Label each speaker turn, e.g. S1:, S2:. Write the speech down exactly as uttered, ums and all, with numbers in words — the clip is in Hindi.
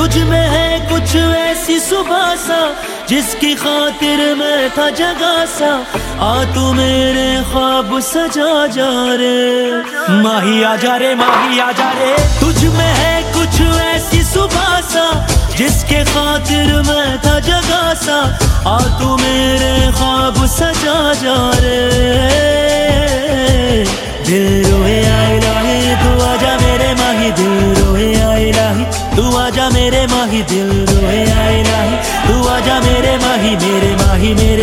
S1: तुझ में है कुछ ऐसी सुबह सा जिसकी खातिर मैं था जगा सा। आ तू मेरे ख्वाब सजा जा रे, माही आजा रे माही आजा रे। तुझ में है कुछ ऐसी सुबह सा जिसके खातिर मैं था जगा सा। आ तू मेरे ख्वाब सजा जा रे, दिल रोए आई